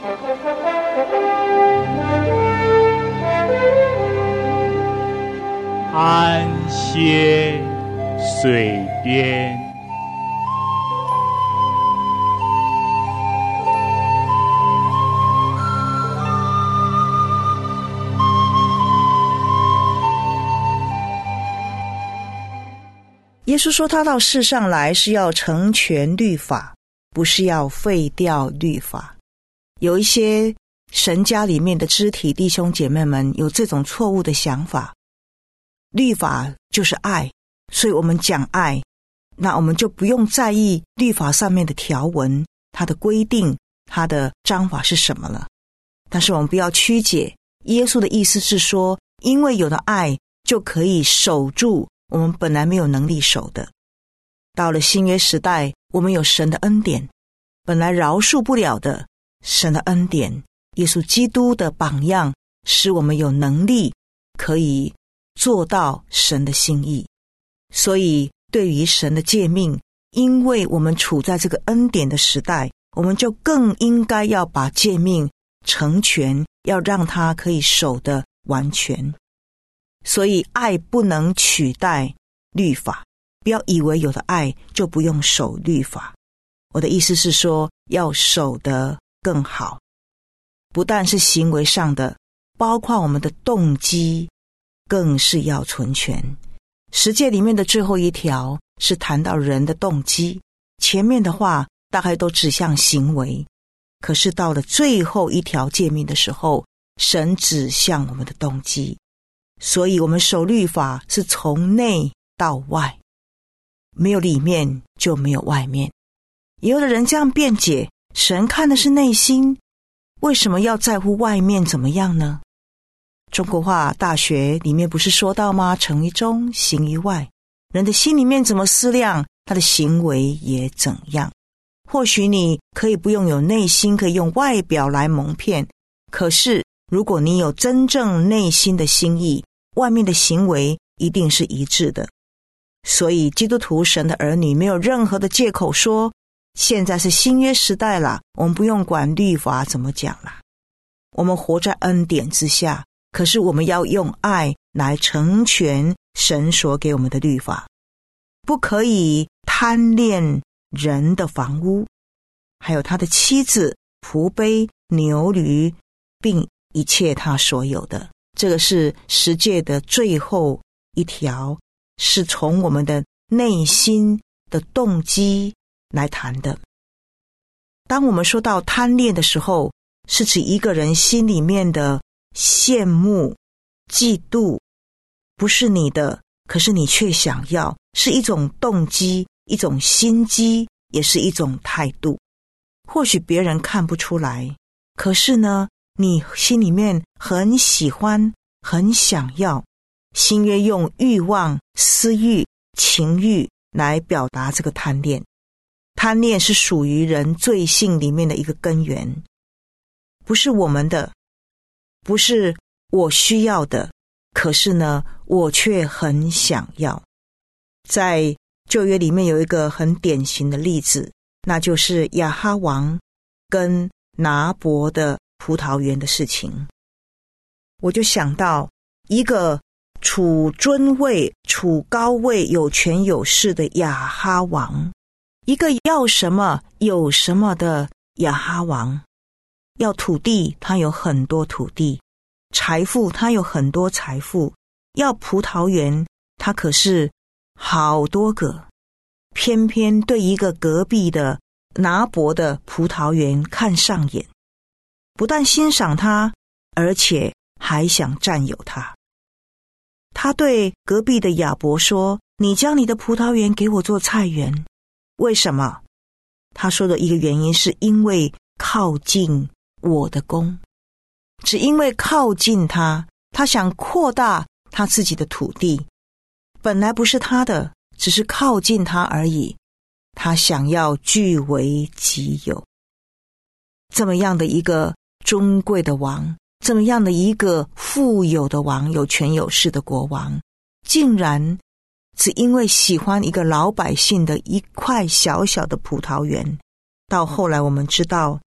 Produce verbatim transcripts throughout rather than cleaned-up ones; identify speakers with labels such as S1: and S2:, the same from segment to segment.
S1: 安歇水边。
S2: 耶稣说他到世上来是要成全律法，不是要废掉律法。有一些神家里面的肢体弟兄姐妹们有这种错误的想法，律法就是爱，所以我们讲爱，那我们就不用在意律法上面的条文，它的规定，它的章法是什么了。但是我们不要曲解，耶稣的意思是说，因为有了爱就可以守住我们本来没有能力守的。到了新约时代，我们有神的恩典，本来饶恕不了的，神的恩典，耶稣基督的榜样，使我们有能力可以做到神的心意。所以对于神的诫命，因为我们处在这个恩典的时代，我们就更应该要把诫命成全，要让它可以守得完全。所以爱不能取代律法，不要以为有了爱就不用守律法。我的意思是说，要守得更好，不但是行为上的，包括我们的动机更是要存全。十诫里面的最后一条是谈到人的动机，前面的话大概都指向行为，可是到了最后一条诫命的时候，神指向我们的动机。所以我们守律法是从内到外，没有里面就没有外面。也有的人这样辩解，神看的是内心，为什么要在乎外面怎么样呢？中国话大学里面不是说到吗？诚于中，行于外。人的心里面怎么思量，他的行为也怎样。或许你可以不用有内心，可以用外表来蒙骗，可是如果你有真正内心的心意，外面的行为一定是一致的。所以基督徒神的儿女没有任何的借口说现在是新约时代了，我们不用管律法怎么讲了。我们活在恩典之下，可是我们要用爱来成全神所给我们的律法，不可以贪恋人的房屋，还有他的妻子、仆婢、牛驴，并一切他所有的。这个是十诫的最后一条，是从我们的内心的动机来谈的。当我们说到贪恋的时候，是指一个人心里面的羡慕、嫉妒，不是你的，可是你却想要，是一种动机，一种心机，也是一种态度。或许别人看不出来，可是呢，你心里面很喜欢，很想要。新约用欲望、私欲、情欲来表达这个贪恋。贪恋是属于人罪性里面的一个根源，不是我们的，不是我需要的，可是呢，我却很想要。在旧约里面有一个很典型的例子，那就是亚哈王跟拿伯的葡萄园的事情。我就想到一个处尊位、处高位、有权有势的亚哈王，一个要什么有什么的亚哈王。要土地，他有很多土地；财富，他有很多财富；要葡萄园，他可是好多个。偏偏对一个隔壁的拿伯的葡萄园看上眼，不但欣赏他，而且还想占有他。他对隔壁的亚伯说，你将你的葡萄园给我做菜园。为什么？他说的一个原因是因为靠近我的宫，只因为靠近他，他想扩大他自己的土地，本来不是他的，只是靠近他而已，他想要据为己有。这么样的一个尊贵的王，这么样的一个富有的王，有权有势的国王，竟然只因为喜欢一个老百姓的一块小小的葡萄园。到后来我们知道，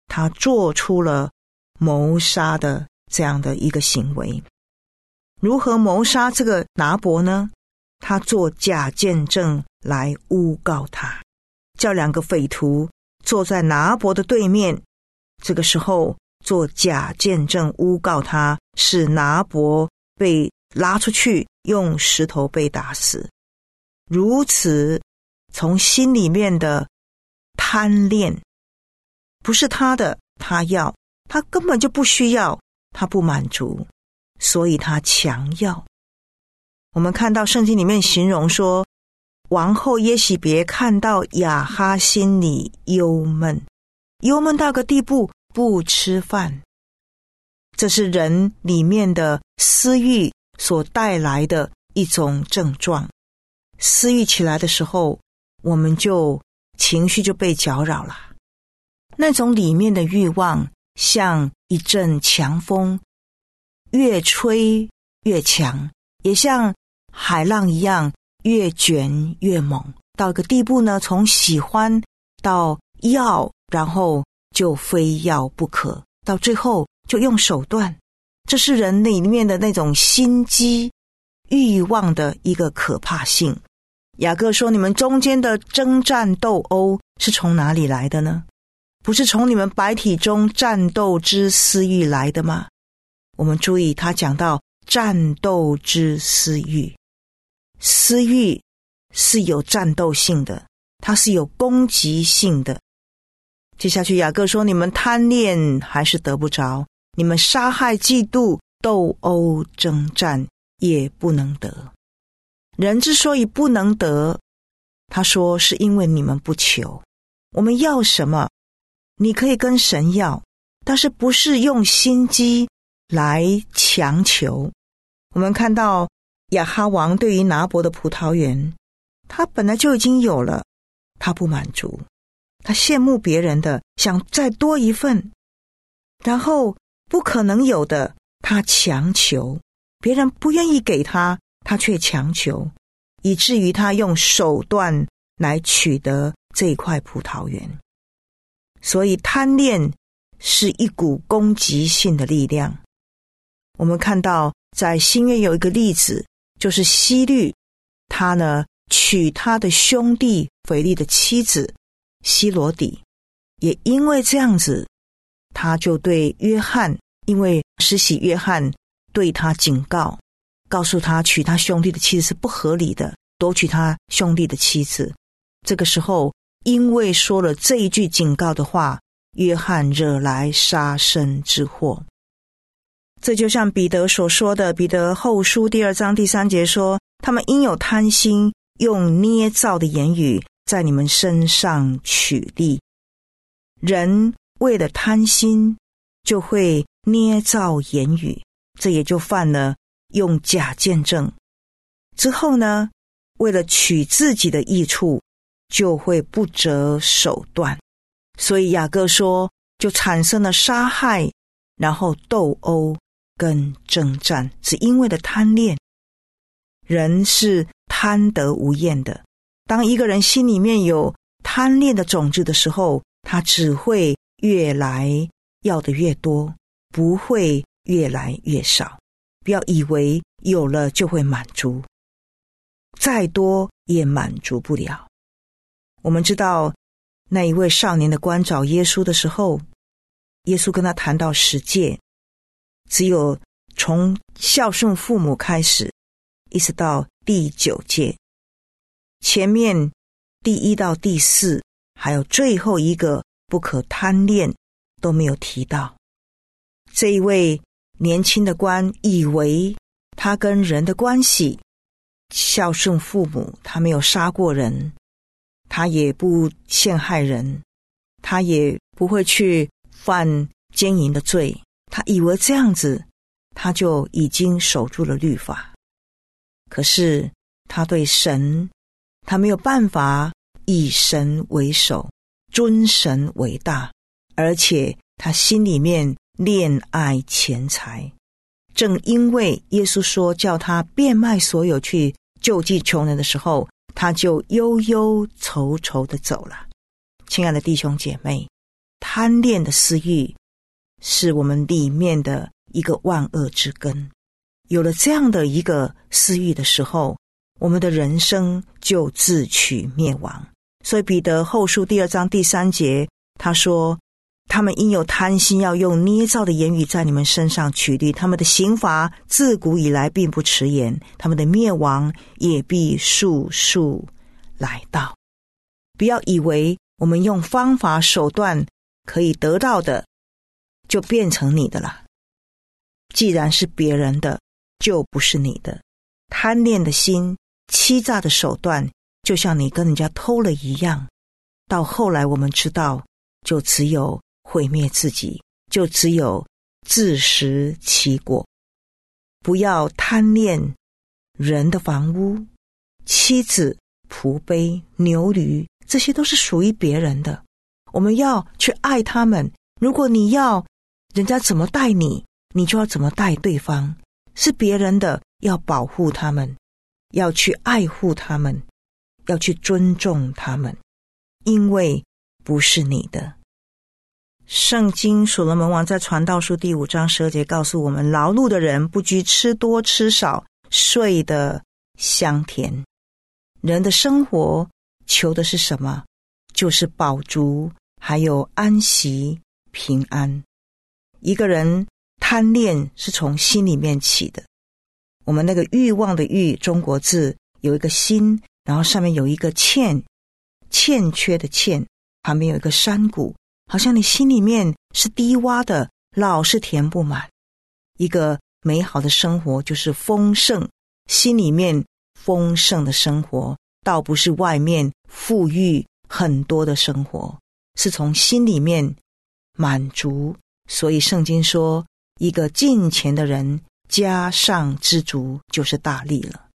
S2: 他做出了谋杀的这样的一个行为。如何谋杀这个拿伯呢？他做假见证来诬告他，叫两个匪徒坐在拿伯的对面，这个时候做假见证诬告他，使拿伯被拉出去，用石头被打死。如此从心里面的贪恋，不是他的，他要，他根本就不需要，他不满足，所以他强要。我们看到圣经里面形容说，王后耶洗别看到亚哈心里忧闷，忧闷到个地步，不吃饭。这是人里面的私欲所带来的一种症状。私欲起来的时候，我们就情绪就被搅扰了。那种里面的欲望像一阵强风，越吹越强，也像海浪一样越卷越猛，到一个地步呢，从喜欢到要，然后就非要不可，到最后就用手段。这是人里面的那种心机欲望的一个可怕性。雅各说，你们中间的征战斗殴是从哪里来的呢？不是从你们白体中战斗之私欲来的吗？我们注意，他讲到战斗之私欲，私欲是有战斗性的，它是有攻击性的。接下去雅各说，你们贪恋还是得不着，你们杀害嫉妒斗殴征战也不能得。人之所以不能得，他说是因为你们不求。我们要什么，你可以跟神要，但是不是用心机来强求。我们看到亚哈王对于拿伯的葡萄园，他本来就已经有了，他不满足，他羡慕别人的，想再多一份，然后不可能有的他强求，别人不愿意给他，他却强求，以至于他用手段来取得这一块葡萄园。所以贪恋是一股攻击性的力量。我们看到在新约有一个例子，就是希律，他呢娶他的兄弟腓力的妻子希罗底，也因为这样子，他就对约翰，因为施洗约翰对他警告，告诉他娶他兄弟的妻子是不合理的，夺取他兄弟的妻子。这个时候因为说了这一句警告的话，约翰惹来杀身之祸。这就像彼得所说的，彼得后书第二章第三节说，他们因有贪心，用捏造的言语在你们身上取利。人为了贪心就会捏造言语，这也就犯了用假见证。之后呢，为了取自己的益处，就会不择手段。所以雅各说，就产生了杀害，然后斗殴跟征战，是因为的贪恋。人是贪得无厌的，当一个人心里面有贪恋的种子的时候，他只会越来要的越多，不会越来越少。不要以为有了就会满足，再多也满足不了。我们知道那一位少年的官找耶稣的时候，耶稣跟他谈到十诫，只有从孝顺父母开始，一直到第九诫，前面第一到第四，还有最后一个不可贪恋都没有提到。这一位年轻的官以为他跟人的关系，孝顺父母，他没有杀过人，他也不陷害人，他也不会去犯奸淫的罪，他以为这样子他就已经守住了律法。可是他对神，他没有办法以神为首，尊神为大，而且他心里面恋爱钱财。正因为耶稣说叫他变卖所有去救济穷人的时候，他就忧忧愁愁地走了。亲爱的弟兄姐妹， 贪恋的私欲是我们里面的一个万恶之根。有了这样的一个私欲的时候，我们的人生就自取灭亡。所以彼得后书第二章第三节他说，他们因有贪心，要用捏造的言语在你们身上取利，他们的刑罚自古以来并不迟延，他们的灭亡也必速速来到。不要以为我们用方法手段可以得到的就变成你的了，既然是别人的就不是你的。贪恋的心，欺诈的手段，就像你跟人家偷了一样，到后来我们知道，就只有毁灭自己，就只有自食其果。不要贪恋人的房屋、妻子、仆婢、牛驴，这些都是属于别人的，我们要去爱他们。如果你要人家怎么待你，你就要怎么待对方。是别人的，要保护他们，要去爱护他们，要去尊重他们，因为不是你的。圣经所罗门王在传道书第五章十二节告诉我们，劳碌的人不拘吃多吃少，睡得香甜。人的生活求的是什么？就是饱足，还有安息、平安。一个人贪恋是从心里面起的。我们那个欲望的欲，中国字有一个心，然后上面有一个欠，欠缺的欠，旁边有一个山谷，好像你心里面是低洼的，老是填不满。一个美好的生活就是丰盛，心里面丰盛的生活，倒不是外面富裕很多的生活，是从心里面满足。所以圣经说，一个敬虔的人，加上知足就是大利了。